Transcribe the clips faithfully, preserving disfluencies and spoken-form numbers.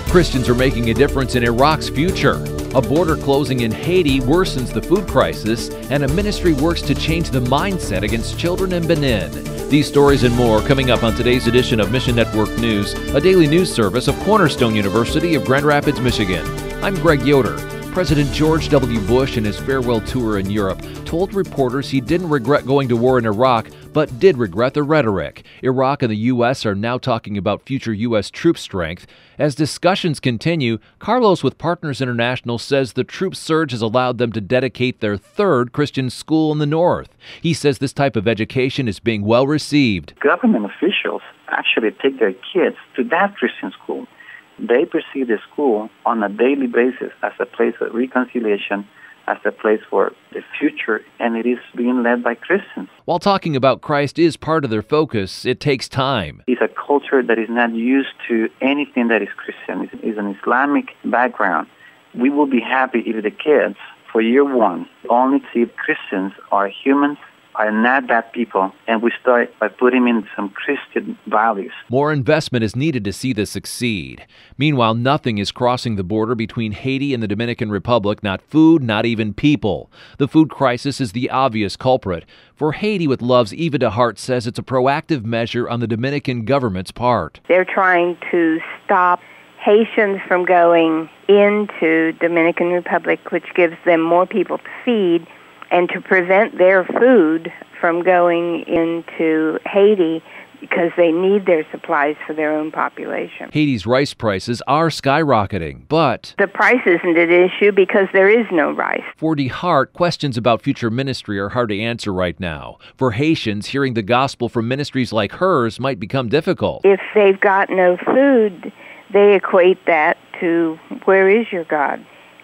Christians are making a difference in Iraq's future. A border closing in Haiti worsens the food crisis, and a ministry works to change the mindset against children in Benin. These stories and more coming up on today's edition of Mission Network News, a daily news service of Cornerstone University of Grand Rapids, Michigan. I'm Greg Yoder. President George W. Bush, in his farewell tour in Europe, told reporters he didn't regret going to war in Iraq, but did regret the rhetoric. Iraq and the U S are now talking about future U S troop strength. As discussions continue, Carlos with Partners International says the troop surge has allowed them to dedicate their third Christian school in the north. He says this type of education is being well received. Government officials actually take their kids to that Christian school. They perceive the school on a daily basis as a place of reconciliation, as a place for the future, and it is being led by Christians. While talking about Christ is part of their focus, it takes time. It's a culture that is not used to anything that is Christian. It's, it's an Islamic background. We will be happy if the kids, for year one, only see Christians are humans, are not bad people, and we start by putting in some Christian values. More investment is needed to see this succeed. Meanwhile, nothing is crossing the border between Haiti and the Dominican Republic, not food, not even people. The food crisis is the obvious culprit. For Haiti with Love's Eva DeHart says it's a proactive measure on the Dominican government's part. They're trying to stop Haitians from going into Dominican Republic, which gives them more people to feed, and to prevent their food from going into Haiti because they need their supplies for their own population. Haiti's rice prices are skyrocketing, but the price isn't an issue because there is no rice. For DeHart, questions about future ministry are hard to answer right now. For Haitians, hearing the gospel from ministries like hers might become difficult. If they've got no food, they equate that to, where is your God?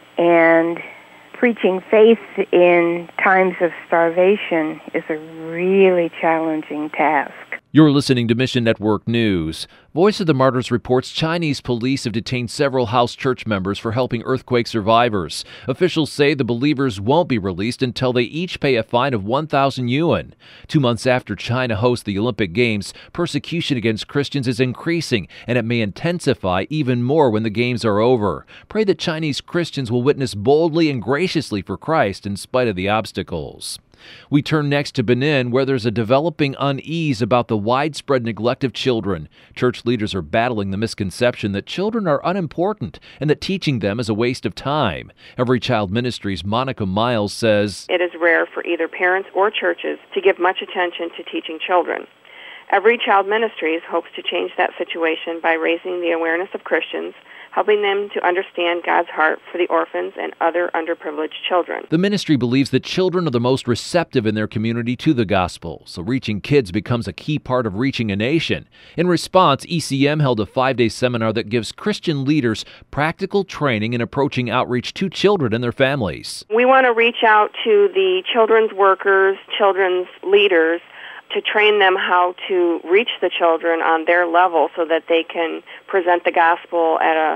And preaching faith in times of starvation is a really challenging task. You're listening to Mission Network News. Voice of the Martyrs reports Chinese police have detained several house church members for helping earthquake survivors. Officials say the believers won't be released until they each pay a fine of one thousand yuan. Two months after China hosts the Olympic Games, persecution against Christians is increasing, and it may intensify even more when the Games are over. Pray that Chinese Christians will witness boldly and graciously for Christ in spite of the obstacles. We turn next to Benin, where there's a developing unease about the widespread neglect of children. Church leaders are battling the misconception that children are unimportant and that teaching them is a waste of time. Every Child Ministries' Monica Miles says, "It is rare for either parents or churches to give much attention to teaching children. Every Child Ministries hopes to change that situation by raising the awareness of Christians, helping them to understand God's heart for the orphans and other underprivileged children." The ministry believes that children are the most receptive in their community to the gospel, so reaching kids becomes a key part of reaching a nation. In response, E C M held a five-day seminar that gives Christian leaders practical training in approaching outreach to children and their families. We want to reach out to the children's workers, children's leaders, to train them how to reach the children on their level so that they can present the gospel at a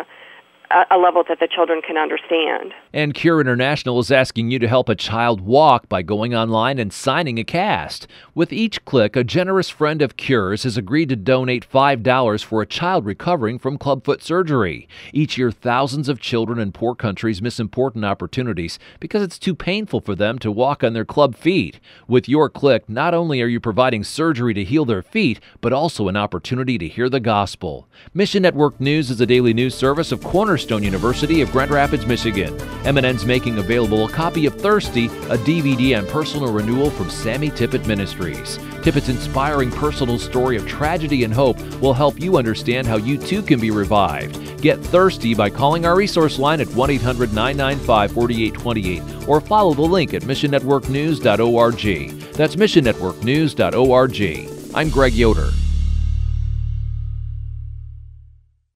a level that the children can understand. And Cure International is asking you to help a child walk by going online and signing a cast. With each click, a generous friend of Cure's has agreed to donate five dollars for a child recovering from clubfoot surgery. Each year, thousands of children in poor countries miss important opportunities because it's too painful for them to walk on their club feet. With your click, not only are you providing surgery to heal their feet, but also an opportunity to hear the gospel. Mission Network News is a daily news service of Cornerstone University of Grand Rapids, Michigan. M N N's making available a copy of Thirsty, a D V D and personal renewal from Sammy Tippett Ministries. Tippett's inspiring personal story of tragedy and hope will help you understand how you too can be revived. Get Thirsty by calling our resource line at one eight hundred nine nine five four eight two eight or follow the link at mission network news dot org. That's mission network news dot org. I'm Greg Yoder.